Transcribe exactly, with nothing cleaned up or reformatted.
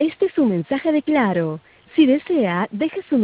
Este es un mensaje de Claro. Si desea, deje su